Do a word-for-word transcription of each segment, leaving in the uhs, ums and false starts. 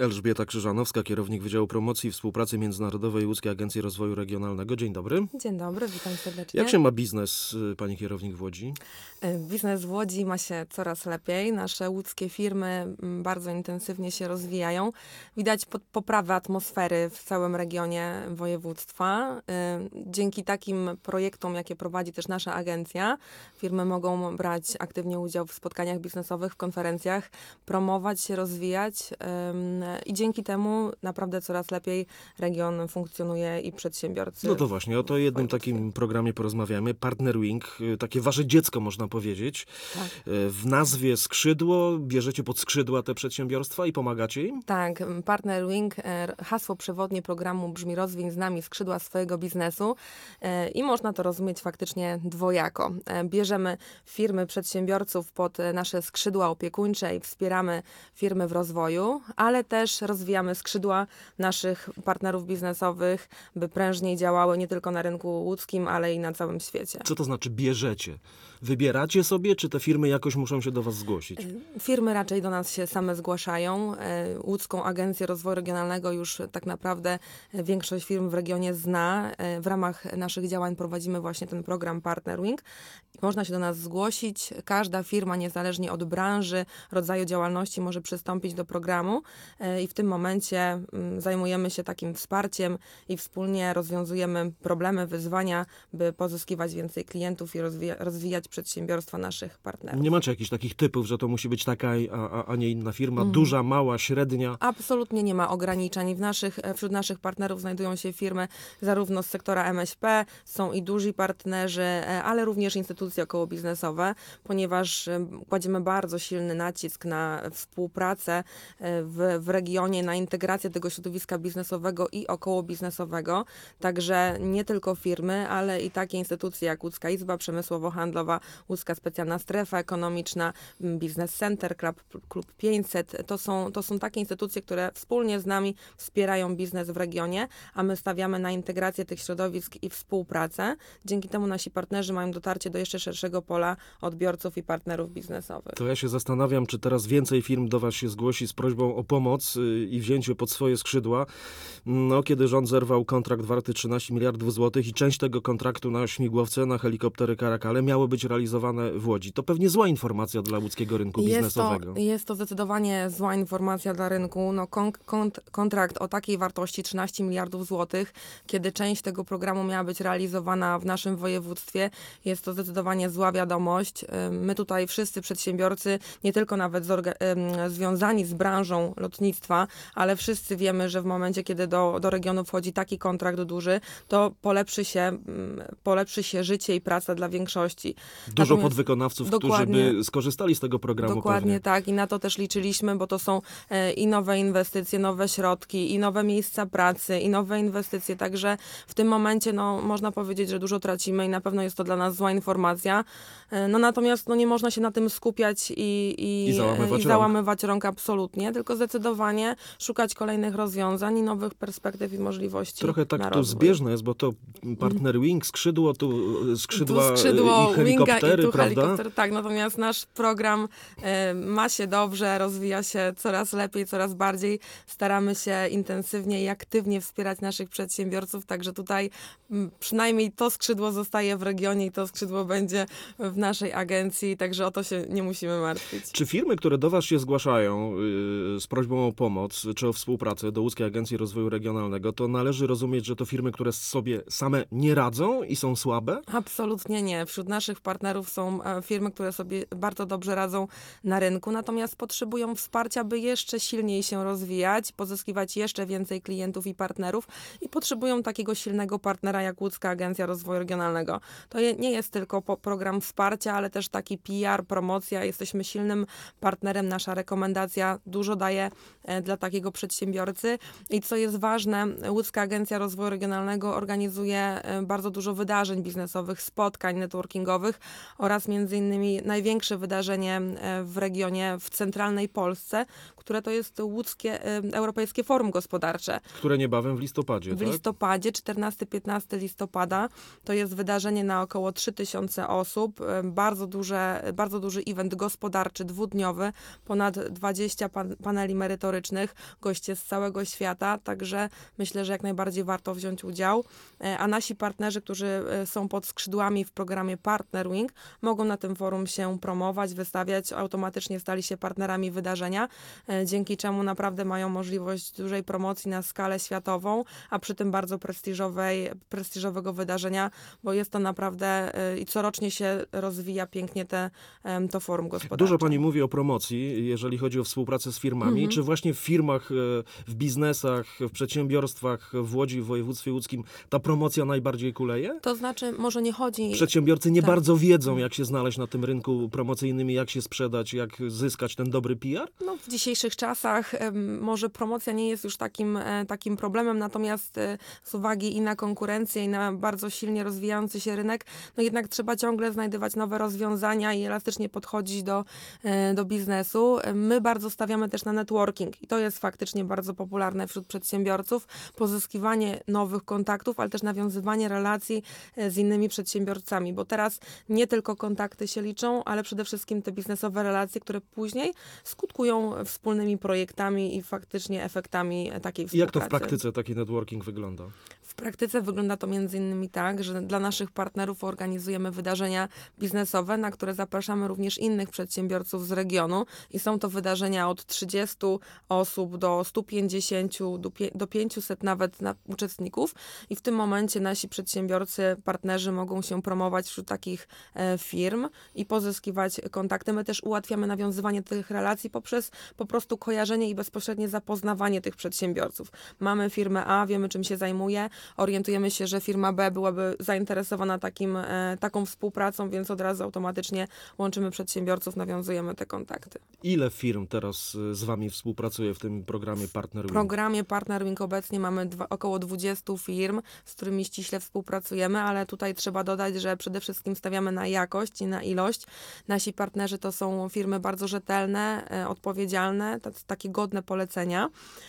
Elżbieta Krzyżanowska, kierownik Wydziału Promocji i Współpracy Międzynarodowej Łódzkiej Agencji Rozwoju Regionalnego. Dzień dobry. Dzień dobry, witam serdecznie. Jak się ma biznes, pani kierownik, w Łodzi? Biznes w Łodzi ma się coraz lepiej. Nasze łódzkie firmy bardzo intensywnie się rozwijają. Widać poprawę atmosfery w całym regionie województwa. Dzięki takim projektom, jakie prowadzi też nasza agencja, firmy mogą brać aktywnie udział w spotkaniach biznesowych, w konferencjach, promować się, rozwijać i dzięki temu naprawdę coraz lepiej region funkcjonuje i przedsiębiorcy. No to właśnie, o to jednym takim programie porozmawiamy. Partnerwing, takie wasze dziecko, można powiedzieć. Tak. W nazwie skrzydło, bierzecie pod skrzydła te przedsiębiorstwa i pomagacie im? Tak, Partnerwing, hasło przewodnie programu brzmi: rozwiń z nami skrzydła swojego biznesu i można to rozumieć faktycznie dwojako. Bierzemy firmy, przedsiębiorców pod nasze skrzydła opiekuńcze i wspieramy firmy w rozwoju, ale też rozwijamy skrzydła naszych partnerów biznesowych, by prężniej działały nie tylko na rynku łódzkim, ale i na całym świecie. Co to znaczy bierzecie? Wybieracie sobie, czy te firmy jakoś muszą się do was zgłosić? Firmy raczej do nas się same zgłaszają. Łódzką Agencję Rozwoju Regionalnego już tak naprawdę większość firm w regionie zna. W ramach naszych działań prowadzimy właśnie ten program Partnerwing. Można się do nas zgłosić. Każda firma, niezależnie od branży, rodzaju działalności, może przystąpić do programu i w tym momencie zajmujemy się takim wsparciem i wspólnie rozwiązujemy problemy, wyzwania, by pozyskiwać więcej klientów i rozwija- rozwijać przedsiębiorstwa naszych partnerów. Nie macie jakichś takich typów, że to musi być taka, a, a nie inna firma? Mm. Duża, mała, średnia? Absolutnie nie ma ograniczeń. W naszych, wśród naszych partnerów znajdują się firmy zarówno z sektora M S P, są i duzi partnerzy, ale również instytucje okołobiznesowe, ponieważ kładziemy bardzo silny nacisk na współpracę w, w regionie, na integrację tego środowiska biznesowego i okołobiznesowego. Także nie tylko firmy, ale i takie instytucje jak Łódzka Izba Przemysłowo-Handlowa, Łódzka Specjalna Strefa Ekonomiczna, Business Center, Klub, Klub pięćset. To są, to są takie instytucje, które wspólnie z nami wspierają biznes w regionie, a my stawiamy na integrację tych środowisk i współpracę. Dzięki temu nasi partnerzy mają dotarcie do jeszcze szerszego pola odbiorców i partnerów biznesowych. To ja się zastanawiam, czy teraz więcej firm do was się zgłosi z prośbą o pomoc i wzięcie pod swoje skrzydła. No, kiedy rząd zerwał kontrakt warty trzynaście miliardów złotych i część tego kontraktu na śmigłowce, na helikoptery Caracal miało być realizowane w Łodzi. To pewnie zła informacja dla łódzkiego rynku jest biznesowego. To, jest to zdecydowanie zła informacja dla rynku. No, kon, kont, kontrakt o takiej wartości trzynaście miliardów złotych, kiedy część tego programu miała być realizowana w naszym województwie, jest to zdecydowanie zła wiadomość. My tutaj wszyscy przedsiębiorcy, nie tylko nawet zorga, związani z branżą lotnictwa, ale wszyscy wiemy, że w momencie, kiedy do, do regionu wchodzi taki kontrakt duży, to polepszy się, polepszy się życie i praca dla większości. Dużo Natomiast podwykonawców, którzy by skorzystali z tego programu. Dokładnie pewnie. Tak i na to też liczyliśmy, bo to są e, i nowe inwestycje, nowe środki, i nowe miejsca pracy, i nowe inwestycje, także w tym momencie no, można powiedzieć, że dużo tracimy i na pewno jest to dla nas zła informacja. E, no natomiast no, nie można się na tym skupiać i, i, I załamywać, i załamywać rąk. rąk absolutnie, tylko zdecydowanie szukać kolejnych rozwiązań i nowych perspektyw i możliwości. Trochę tak tu zbieżne jest, bo to Partnerwing, skrzydło, tu skrzydła tu skrzydło, i helikoptery, i tu prawda? Helikopter, tak, natomiast nasz program e, ma się dobrze, rozwija się coraz lepiej, coraz bardziej. Staramy się intensywnie i aktywnie wspierać naszych przedsiębiorców, także tutaj m, przynajmniej to skrzydło zostaje w regionie i to skrzydło będzie w naszej agencji, także o to się nie musimy martwić. Czy firmy, które do was się zgłaszają yy, z prośbą o pomoc czy o współpracę do Łódzkiej Agencji Rozwoju Regionalnego, to należy rozumieć, że to firmy, które sobie same nie radzą i są słabe? Absolutnie nie. Wśród naszych partnerów są firmy, które sobie bardzo dobrze radzą na rynku, natomiast potrzebują wsparcia, by jeszcze silniej się rozwijać, pozyskiwać jeszcze więcej klientów i partnerów i potrzebują takiego silnego partnera jak Łódzka Agencja Rozwoju Regionalnego. To je, nie jest tylko po, program wsparcia, ale też taki P R, promocja. Jesteśmy silnym partnerem. Nasza rekomendacja dużo daje e, dla takiego przedsiębiorcy. I co jest ważne, Łódzka Agencja Rozwoju Regionalnego organizuje e, bardzo dużo wydarzeń biznesowych, spotkań networkingowych oraz między innymi największe wydarzenie w regionie, w centralnej Polsce, które to jest Łódzkie Europejskie Forum Gospodarcze. Które niebawem w listopadzie, W tak? listopadzie, czternastego do piętnastego listopada. To jest wydarzenie na około trzy tysiące osób. Bardzo, duże, bardzo duży event gospodarczy, dwudniowy. Ponad dwadzieścia pan, paneli merytorycznych merytorycznych, goście z całego świata, także myślę, że jak najbardziej warto wziąć udział. A nasi partnerzy, którzy są pod skrzydłami w programie Partner Wing, mogą na tym forum się promować, wystawiać, automatycznie stali się partnerami wydarzenia, dzięki czemu naprawdę mają możliwość dużej promocji na skalę światową, a przy tym bardzo prestiżowej, prestiżowego wydarzenia, bo jest to naprawdę i corocznie się rozwija pięknie te, to forum gospodarcze. Dużo pani mówi o promocji, jeżeli chodzi o współpracę z firmami. Mhm. Czy właśnie w firmach, w biznesach, w przedsiębiorstwach w Łodzi, w województwie łódzkim ta promocja najbardziej kuleje? To znaczy, może nie chodzi... Przedsiębiorcy nie tak. bardzo wiedzą, jak się znaleźć na tym rynku promocyjnym, jak się sprzedać, jak zyskać ten dobry P R? No, w dzisiejszych czasach może promocja nie jest już takim, takim problemem, natomiast z uwagi i na konkurencję, i na bardzo silnie rozwijający się rynek, no jednak trzeba ciągle znajdywać nowe rozwiązania i elastycznie podchodzić do, do biznesu. My bardzo stawiamy też na networking i to jest faktycznie bardzo popularne wśród przedsiębiorców. Pozyskiwanie nowych kontaktów, ale też nawiązywanie relacji z innymi przedsiębiorcami, bo teraz nie tylko kontakty się liczą, ale przede wszystkim te biznesowe relacje, które później skutkują wspólnymi projektami i faktycznie efektami takiej współpracy. Jak to w praktyce taki networking wygląda? W praktyce wygląda to między innymi tak, że dla naszych partnerów organizujemy wydarzenia biznesowe, na które zapraszamy również innych przedsiębiorców z regionu i są to wydarzenia od trzydziestu osób do stu pięćdziesięciu, do pięciuset nawet na uczestników i w tym momencie nasi przedsiębiorcy, partnerzy mogą się promować wśród takich e, firm i pozyskiwać kontakty. My też ułatwiamy nawiązywanie tych relacji poprzez po prostu kojarzenie i bezpośrednie zapoznawanie tych przedsiębiorców. Mamy firmę A, wiemy czym się zajmuje, orientujemy się, że firma B byłaby zainteresowana takim, e, taką współpracą, więc od razu automatycznie łączymy przedsiębiorców, nawiązujemy te kontakty. Ile firm teraz z wami współpracuje w tym programie Partner Wing? W programie Partner Wing obecnie mamy dwa, około dwudziestu firm, z którymi ściśle współpracujemy, ale tutaj trzeba dodać, że przede wszystkim stawiamy na jakość i na ilość. Nasi partnerzy to są firmy bardzo rzetelne, e, odpowiedzialne, t- takie godne polecenia,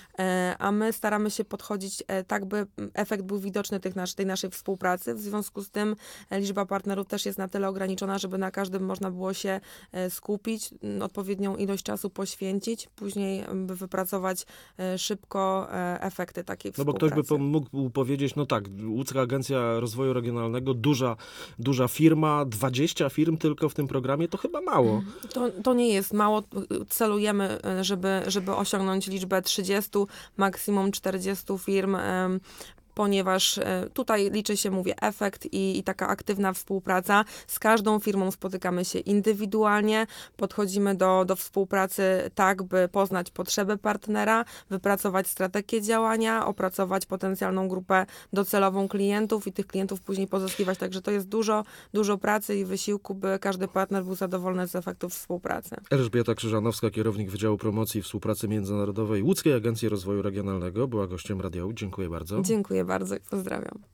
e, a my staramy się podchodzić e, tak, by efekt był widoczny tych nasz, tej naszej współpracy. W związku z tym e, liczba partnerów też jest na tyle ograniczona, żeby na każdym można było się e, skupić, m, odpowiednią ilość czasu poświęcić, później by wypracować e, szybko e, efekty takiej No bo współpracy. ktoś by po- mógł powiedzieć, no tak, Łódzka Agencja Rozwoju Regionalnego, duża, duża firma, dwadzieścia firm tylko w tym programie, to chyba mało. To, to nie jest mało. Celujemy, żeby, żeby osiągnąć liczbę trzydziestu, maksimum czterdziestu firm, em, ponieważ e, tutaj liczy się, mówię, efekt i, i taka aktywna współpraca. Z każdą firmą spotykamy się indywidualnie, podchodzimy do, do współpracy tak, by poznać potrzeby partnera, wypracować strategię działania, opracować potencjalną grupę docelową klientów i tych klientów później pozyskiwać. Także to jest dużo, dużo pracy i wysiłku, by każdy partner był zadowolony z efektów współpracy. Elżbieta Krzyżanowska, kierownik Wydziału Promocji i Współpracy Międzynarodowej Łódzkiej Agencji Rozwoju Regionalnego, była gościem Radia Łódź. Dziękuję bardzo. Dziękuję bardzo i pozdrawiam.